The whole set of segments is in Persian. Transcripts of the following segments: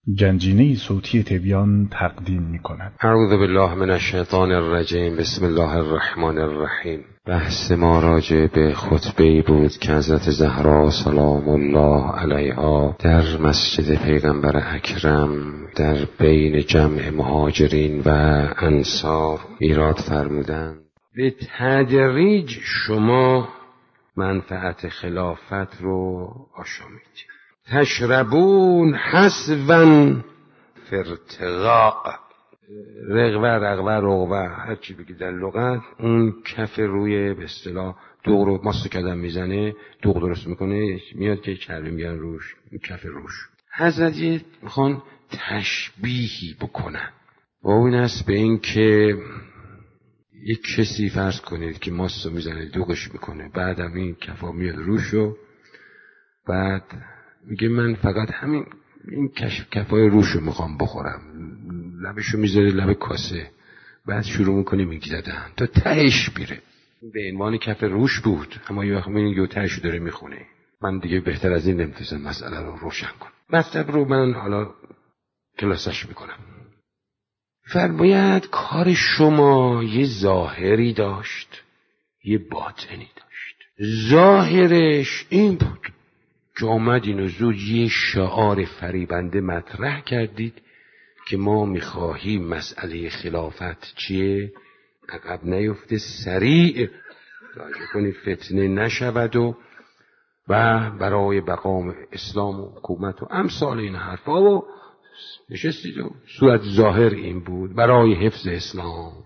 گنجینه صوتی تبیان تقدیم می‌کند. اعوذ بالله من الشیطان الرجیم. بسم الله الرحمن الرحیم. بحث ما راجع به خطبه‌ای بود که حضرت زهرا سلام الله علیها در مسجد پیغمبر اکرم در بین جمع مهاجرین و انصار ایراد فرمودند. به تدریج شما منفعت خلافت رو آشامیدید. تشربون حسواً فرتغاء، رغوه رغوه هر چی بگید در لغت، اون کف روی به اصطلاح دوغ رو ماست کدم میزنه، دوغ درست میکنه، میاد که چربی میگن روش، کف روش. حضرت میخوان تشبیهی بکنن و اون است به این که یک کسی فرض کنید که ماست رو میزنه دوغش میکنه، بعدم این کفا میاد روشو، بعد میگه من فقط همین این کفای روشو میخوام بخورم، لبشو میذاره لب کاسه، بعد شروع میکنه میگیردن تا تهش بیره. به عنوان کف روش بود، اما یه وقت میبینی تهشو داره میخونه. من دیگه بهتر از این نمیتونم مسئله رو روشن کنم. مطلب رو من حالا کلاسش میکنم. فرماید کار شما یه ظاهری داشت، یه باطنی داشت. ظاهرش این بود که آمدین و زود یه شعار فریبنده مطرح کردید که ما میخواهیم مسئله خلافت چیه؟ عقب نیفته، سریع راجع کنید، فتنه نشود و برای بقام اسلام و حکومت و امثال این حرفا و نشستید و صورت ظاهر این بود برای حفظ اسلام.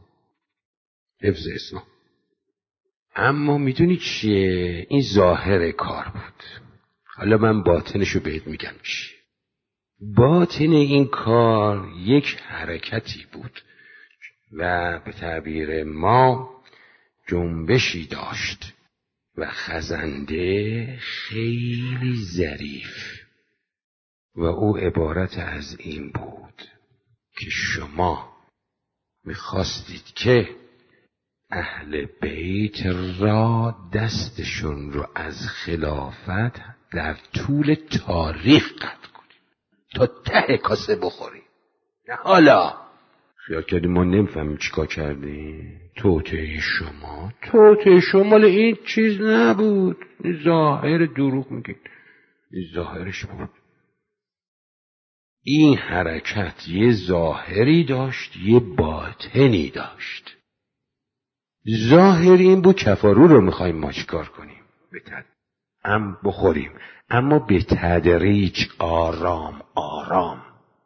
اما میدونی چیه؟ این ظاهر کار بود. حالا من باطنشو بهت میگم چیه. باطن این کار یک حرکتی بود و به تعبیر ما جنبشی داشت و خزنده خیلی ظریف، و او عبارت از این بود که شما میخواستید که اهل بیت را دستشون رو از خلافت در طول تاریخ قطع کنید تا ته کاسه بخورید. نه حالا خیال کردیم ما نمیفهمیم چیکار کردیم. توطئه شما این چیز نبود. ظاهر دروغ میگید، ظاهرش بود. این حرکت یه ظاهری داشت، یه باطنی داشت. ظاهر این بود کفارو رو میخوایم ما چیکار کنیم؟ بخوریم، اما به تدریج، آرام آرام.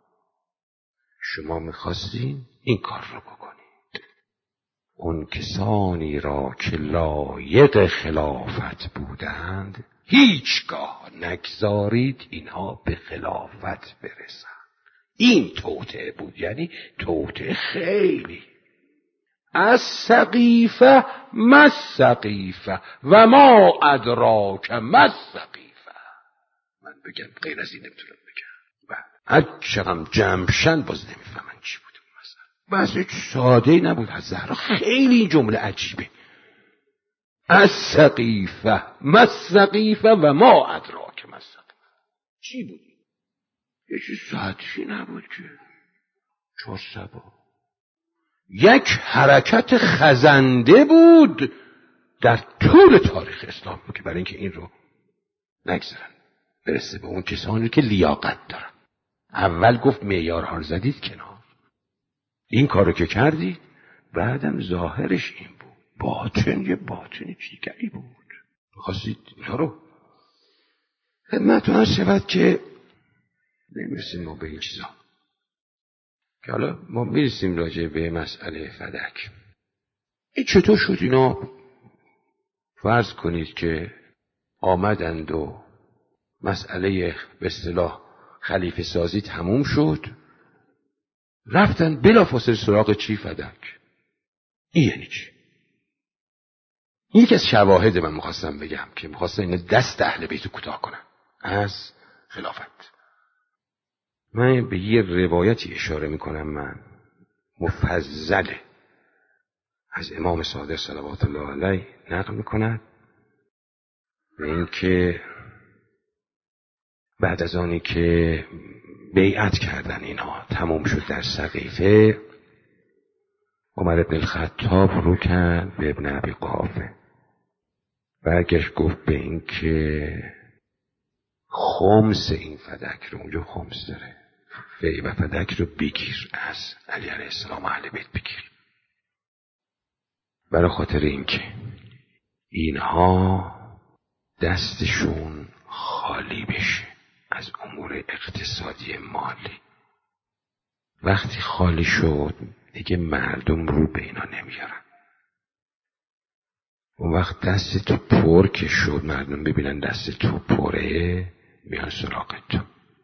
شما میخواستین این کار رو بکنید. اون کسانی را که لایق خلافت بودند هیچگاه نگذارید اینها به خلافت برسند. این توطئه بود، یعنی توطئه خیلی. از سقیفه مسقیفه و ما ادراک مسقیفه. من بگم غیر از این نمیتونم بگم. هر چقدر جمشن باز نمیفهمن چی بود مثلا. بس هیچ ساده نبود. از زهرا خیلی جمله عجیبه. از سقیفه مسقیفه و ما ادراک مسقیفه. چی بود؟ یه چیز ساعتی نبود که 4 سبا. یک حرکت خزنده بود در طول تاریخ اسلام که برای اینکه این رو نگذارن برسه به اون کسانی که لیاقت دارن. اول گفت معیارها رو زدید کنار، این کارو که کردید، بعدم ظاهرش این بود، باطن یه باطن دیگری بود. خواستید اینها رو خدمتتون عرض شود که نمیرسیم ما به این چیزا که حالا ما میرسیم راجع به مسئله فدک. این چطور شد؟ اینا فرض کنید که آمدند و مسئله به اصطلاح خلیفه سازی تموم شد، رفتن بلافاصله سراغ چی؟ فدک. این یعنی چی؟ یکی از شواهد من میخواستم بگم که میخواستم اینا دست اهل بیت کوتاه کنن از خلافت. من به یه روایتی اشاره میکنم، من مفضله از امام صادق صلوات الله علیه نقل میکنن به این که بعد از آنی که بیعت کردن اینها تموم شد در سقیفه، عمر بن الخطاب رو کرد به ابن ابی قحافه، برگشت گفت به این که خمس این فدک رو، اونجا خمس داره، فی و فدک رو بگیر، از علی علیه السلام و اهل بیت بگیر، برای خاطر اینکه اینها دستشون خالی بشه از امور اقتصادی مالی. وقتی خالی شد دیگه مردم رو به اینا نمیارن. اون وقت دست تو پر که شد، مردم ببینن دست تو پره، میان سراغ تو.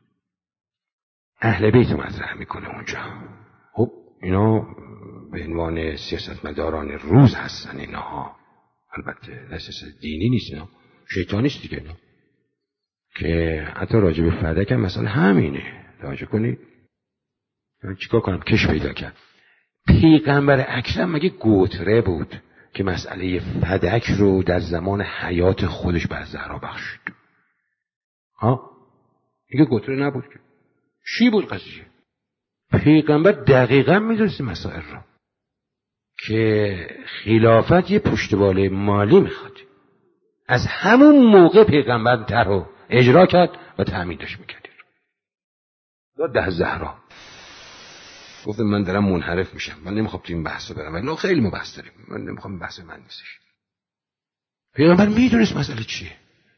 اهل بیت مطرح میکنه اونجا. خب اینا به عنوان سیاستمداران روز هستن اینها، البته سیاست دینی نیست، اینا شیطانیست دیگه، اینا که حتی راجع به فدک هم مثلا همینه. توجه کنید من چیکار کنم؟ کش پیدا کرد. پیغمبر اکرم مگه گوتره بود که مسئله فدک رو در زمان حیات خودش بر زهرا بخشید؟ ها؟ میگه گوتره نبود که. چی بود قضیه؟ پیغمبر دقیقا میدونست مسائل رو که خلافت یه پشتوانه مالی میخواد. از همون موقع پیغمبر در رو اجرا کرد و تأمینش میکرد. ده زهرا گفتم من دارم منحرف میشم، من نمیخوام تو این بحث رو برم، ولی خیلی ما بحث داریم، من نمیخوام بحث من نیستش. پیغمبر میدونست مسئله چیه،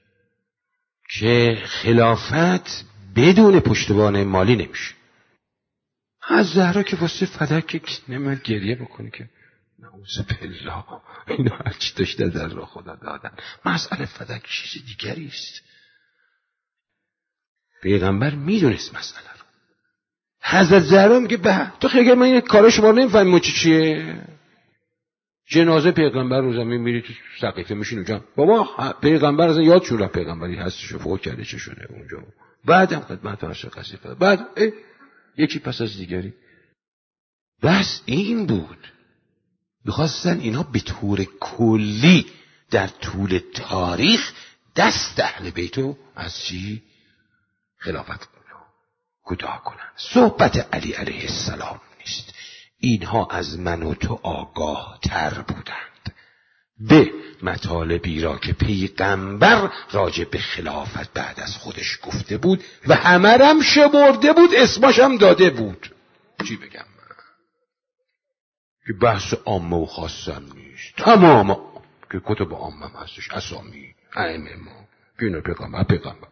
که خلافت بدون پشتوانه مالی نمیشه. از زهرا که واسه فدک نمیاد گریه بکنه که نعوذ بالله، اینا هرچی داشته در راه خدا دادن. مسئله فدک چیز دیگری است. پیغمبر میدونست مسئله رو. حضرت زهرا میگه به تو خیلی من این کارا شما نمیفهمیم ما چیه. جنازه پیغمبر رو زمین میری تو سقیفه میشین اونجا، بابا پیغمبر اصلا یادشون رفت پیغمبری هستش و فوت کرده چه شده اونجا. بعدم خدمت عرض قصیفه، بعد یکی پس از دیگری. بس این بود. میخواستن اینا به طور کلی در طول تاریخ دست اهل بیتو از چی؟ خلافت کوتاه کنن. صحبت علی علیه السلام نیست. اینها از من و تو آگاه تر بودند به مطالبی را که پیغمبر راجع به خلافت بعد از خودش گفته بود و همه رم شمرده بود، اسمش هم داده بود. چی بگم من؟ که بحث عامه و خاصم نیست، تمام که کتب عامه هستش، اسامی ائمه ما که اینا پیغمبر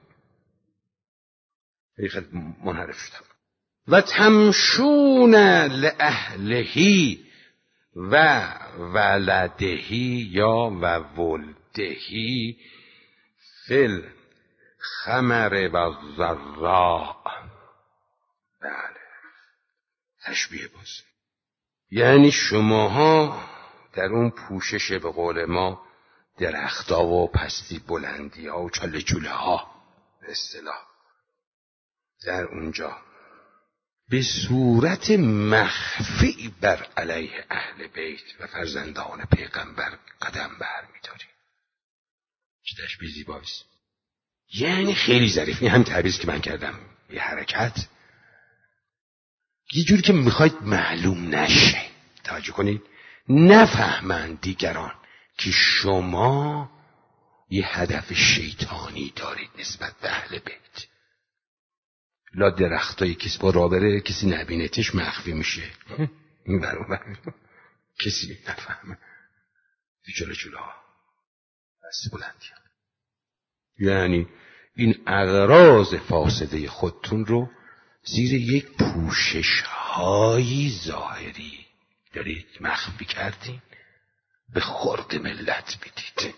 خیلی منحرف شدم. و تمشون لأهلهی و ولدهی یا و ولدهی فل خمر و ذراء. بله تشبیه باز، یعنی شماها در اون پوشش به قول ما درخت‌ها و پستی بلندی‌ها و چاله چوله ها به اصطلاح در اونجا به صورت مخفی بر علیه اهل بیت و فرزندان پیغمبر قدم برمی‌داری. چه تشبیه زیباست. یعنی خیلی ظریف. این هم تعبیری که من کردم، یه حرکت یه جوری که میخواید معلوم نشه، توجه کنید، نفهمند دیگران که شما یه هدف شیطانی دارید نسبت به اهل بیت. لا درختای کسی با راه بره کسی نبینتش مخفی میشه، این برابر کسی نفهمه. چوله ها بس بلندی، یعنی این اغراض فاسده خودتون رو زیر یک پوشش های ظاهری دارید مخفی کردین، به خورد ملت میدید.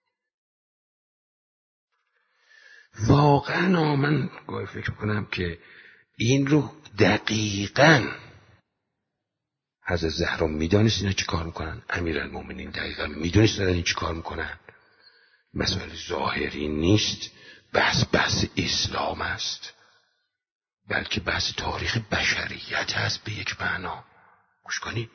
واقعا من گاهی فکر کنم که این رو دقیقاً حضرت زهرا میدانست اینا چی کار میکنن، امیرالمومنین دقیقاً میدونست این چی کار میکنن. مسائل ظاهری نیست، بحث اسلام است، بلکه بحث تاریخ بشریت هست به یک معنا. گوش کنید،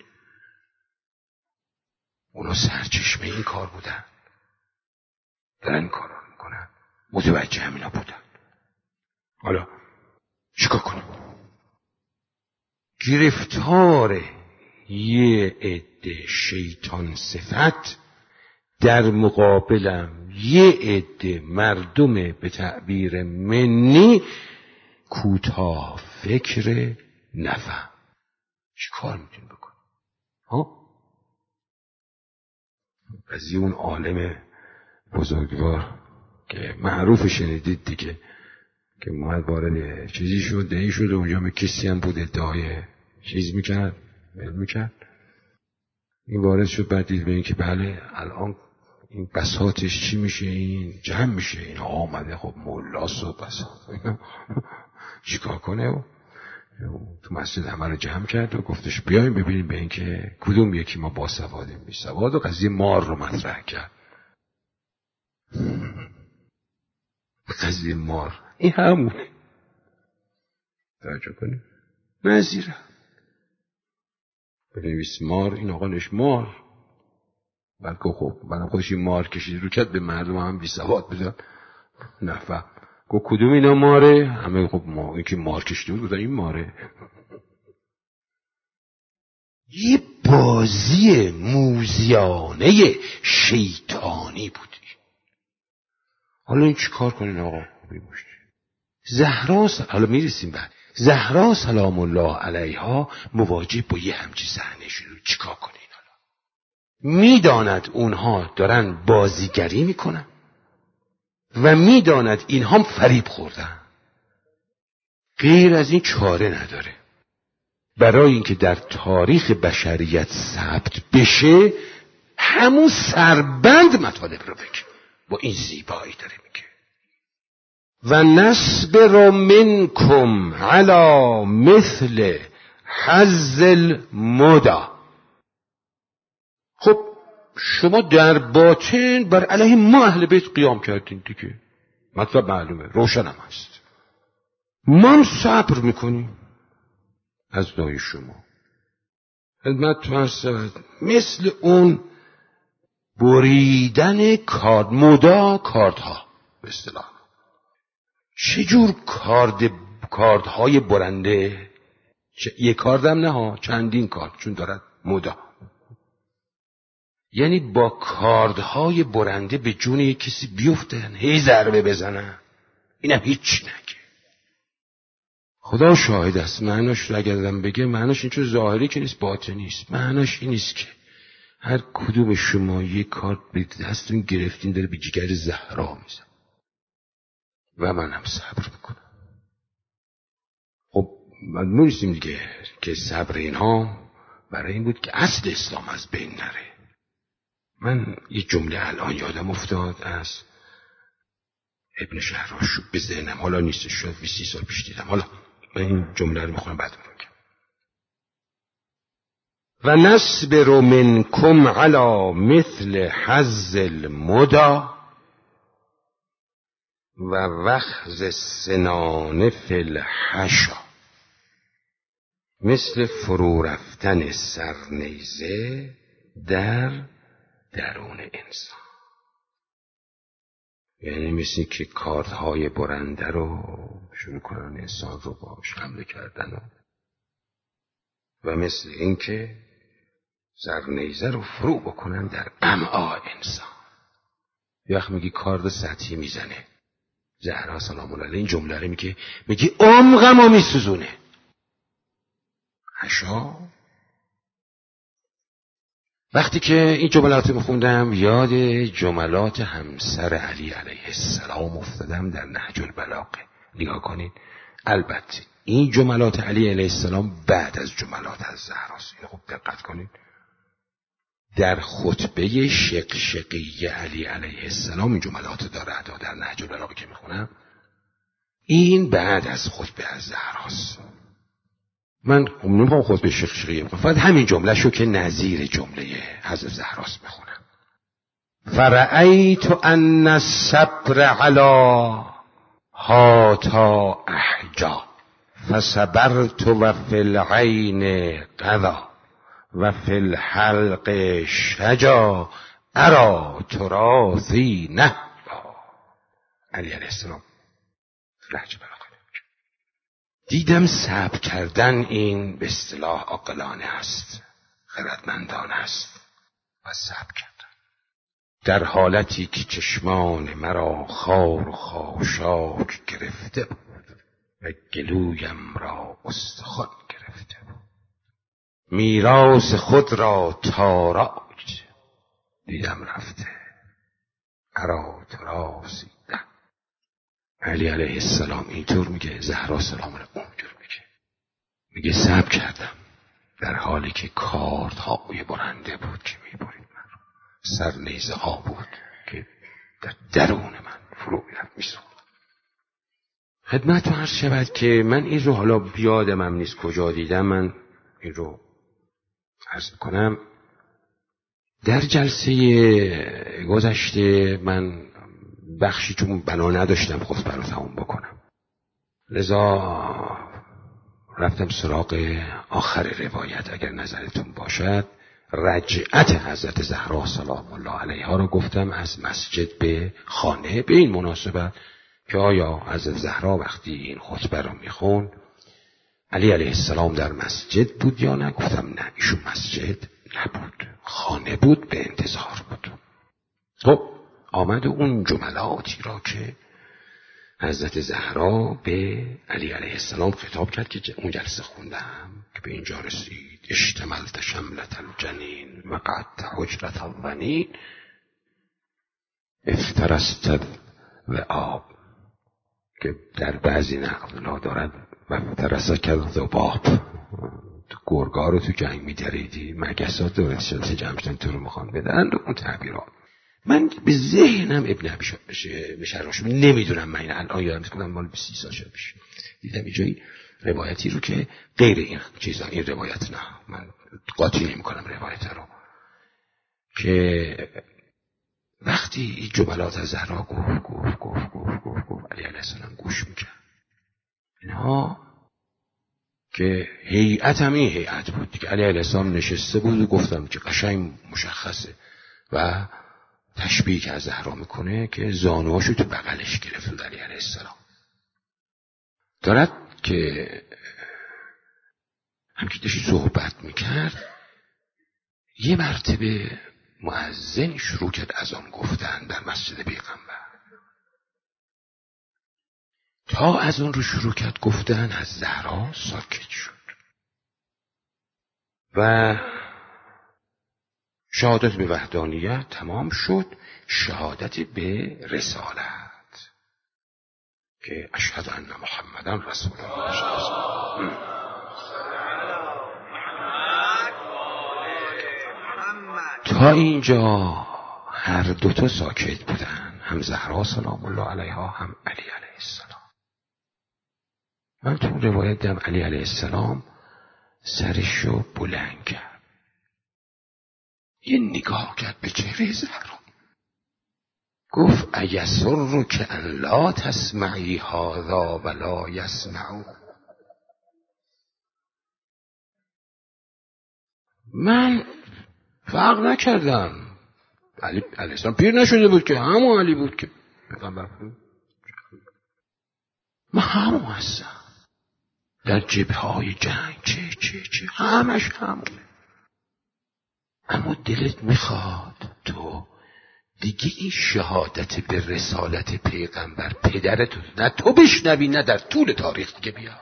اونا سرچشمه این کار بودن، دارن این کار رو میکنن، متوجه همینا بودن. حالا چیکار کنیم؟ گرفتار یه عده شیطان صفت، در مقابلم یه عده مردم به تعبیر منی کوتاه فکر نفهم. چی کار میتونی بکنی؟ از اون عالم بزرگوار که معروف شنیدید دیگه، که اومد وارد چیزی شد، دهی شد، اونجا به کسی هم بود ادعای چیز میکرد، این وارد شد، بعد دید به این که بله الان این بساطش چی میشه، این جمع میشه، این آمده خب مولاس و بساط چیکار کنه؟ تو مسجد همه رو جمع کرد و گفتش بیایم ببینیم به این که کدوم یکی ما باسوادیم بی سواد، و قضیه مار رو مطرح کرد. قضیه مار این همونه، توجه کنیم، نظیره بنویس مار، این آقا نش مار، بعد که خب بعد خودش این مار کشید رو کرد، به مردم هم بی سواد بدن نفهم. گفت کدوم اینا ماره؟ همه خب ما این که مار کشیده بود این ماره. یه بازی موذیانه شیطانی بود. حالا این چی کار کنین آقا؟ زهرا حالا میرسیم بعد. زهرا سلام الله علیها مواجه با یه همچی صحنه شد. چی کار کنین حالا؟ میداند اونها دارن بازیگری میکنن و میداند اینها هم فریب خوردن، غیر از این چاره نداره. برای اینکه در تاریخ بشریت ثبت بشه همون سربند مطالب رو بگه، با این زیبایی داره میگه و نصبر منکم علی مثل حظ المدی. خب شما در باطن بر علیه ما اهل بیت قیام کردین دیگه، مطلب معلومه، روشن هم هست. ما هم صبر میکنیم از دای شما. خدمت هست مثل اون بریدن کاردها به اصطلاح. چجور کاردهای برنده؟ یک کاردم نه ها، چندین کارد، چون دارد مدا، یعنی با کاردهای برنده به جون یک کسی بیفتن، هی ضربه بزنن، اینم هیچ نگه. خدا شاهد است، معناش رو اگرم بگه معناش این چون ظاهری که نیست، باطنی است. معناش این نیست که هر کدوم شما یک کارت به دستون گرفتین داره به جگر زهرا میزن و منم صبر میکنم. خب من می‌رسیم دیگه که صبر اینها برای این بود که اصل اسلام از بین نره. من یه جمله الان یادم افتاد از ابن شهرآشوب به ذهنم، حالا نیستش، شد 20 سال پیش دیدم. حالا من این جمله رو میخونم بعد میگم. و نصبر منکم علی مثل حظ المدی و وخز السنان فی الحشا. مثل فرو رفتن سرنیزه در درون انسان، یعنی مثل که کاردهای برنده رو شروع کنن انسان رو باش حمله کردن و مثل این که سرنیزه رو فرو بکنن در امعاء انسان. یه وقت میگی کارد سطحی میزنه، زهرا سلام الله علیها این جمله رو میگه عمقمو میسوزونه. حشا. وقتی که این جملات میخوندم یاد جملات همسر علی علیه السلام افتادم در نهج البلاغه. نگاه کنین، البته این جملات علی علیه السلام بعد از جملات از زهراست. این خوب دقت کنین. در خطبه شقشقی علی علیه السلام این جملات داره در نهج البلاغه که میخونم، این بعد از خطبه از زهراست. من نمیخوام خطبه شقشقی بکنم، فقط همین جمله شو که نظیر جمله حضرت زهراست میخونم. فرأیت ان الصبر علی هاتا احجا فصبرت و فی العین قضا و فی الحلق شجا ارا تراثی نهبا. علی علیه السلام لهجه بلاغه. دیدم صبر کردن این به اصطلاح عاقلانه است، خردمندانه است و صبر کردم. در حالتی که چشمان مرا خار و خاشاک گرفته بود و گلویم را استخوان گرفته بود، میراث خود را تاراج دیدم رفته، مرا ترازیدم. علی علیه السلام اینطور میگه، زهرا سلام علیها اونجور میگه صبر کردم در حالی که کاردهای برنده بود که میبرید من رو، سرنیزه ها بود که در درون من فرو میسود. خدمت عرض شود که من این رو حالا بیادمم نیست کجا دیدم، من این رو عرض کنم. در جلسه گذشته من بخشی چون بنا نداشتم خطبه رو تموم بکنم، لذا رفتم سراغ آخر روایت. اگر نظرتون باشد رجعت حضرت زهرا سلام الله علیها رو گفتم از مسجد به خانه، به این مناسبت که آیا حضرت زهرا وقتی این خطبه رو میخون علی علیه السلام در مسجد بود یا نه؟ گفتم نه، ایشون مسجد نبود، خانه بود، به انتظار بود. خب آمد اون جملاتی را که حضرت زهرا به علی علیه السلام خطاب کرد که اون جلسه خوندم که به اینجا رسید: اشتملت شملت الجنین و قعدت حجرت الظنین افترست و آب، که در بعضی نقل‌ها دارد و افترسک الذباب، تو گرگا رو تو جنگ می‌دریدی، مگسات دورت شده جمشتن تو رو میخوان بدن، اون تعبیرات. من به ذهنم ابن ابی شراش نمیدونم، من الان یادم میاد مال 30 سال شده پیش دیدم یه جایی روایتی رو که غیر این چیزا، این روایت نه، من قاطی نمی‌کنم روایت رو، که وقتی این جملات از زهرا گفت علی علیه السلام گوش میکرد. اینها که هیئت هم این هیئت بود که علی علیه السلام نشسته بود و گفتم که قشنگ مشخصه و تشبیه که از زهرا میکنه که زانوهاشو تو بغلش گرفت علی علیه السلام. دارد که هم که داشت صحبت میکرد یه مرتبه مؤذن شروع کرد اذان گفتن در مسجد پیغمبر. تا اذان رو شروع کرد گفتن از زهرا ساکت شد و شهادت به وحدانیت تمام شد، شهادت به رسالت که اشهد ان محمدن رسول الله. تا اینجا هر دوتا ساکت بودن، هم زهرا سلام الله علیها هم علی علیه السلام. من تو روایت دیدم علی علیه السلام سرشو بلند کرد، یه نگاه کرد به چهره زهرا، گفت ایسر که ان لا تسمعی هذا ولا یسمعو. من فرق نکردم، علی علیه السلام پیر نشده بود که، همون علی بود که پیغمبر بود، من همون هستم در جبهه‌های جنگ، چه همش همونه. اما دلت میخواد تو دیگه این شهادت به رسالت پیغمبر پدرتو نه تو بشنوی نه در طول تاریخ دیگه بیا.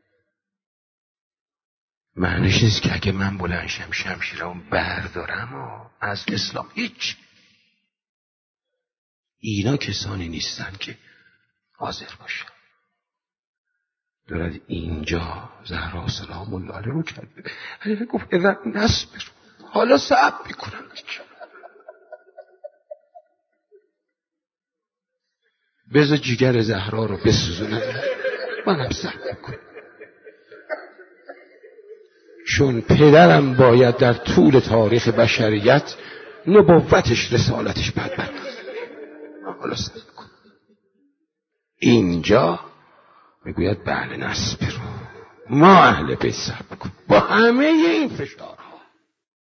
معنیش نیست که اگه من بلند شم شمشیرم بردارم و از اسلام هیچ. اینا کسانی نیستن که حاضر باشن. دارد اینجا زهرا سلام الله علیها رو کرده، علیه گفت اذا نصبر، حالا صبر میکنم، بذار جگر زهرا رو بسوزونم، منم صبر میکنم، چون پدرم باید در طول تاریخ بشریت نبوتش رسالتش بعد من حالا صبر میکنم. اینجا میگوید بله نصبر، ما اهل بیت صبر میکنیم با همه این فشار.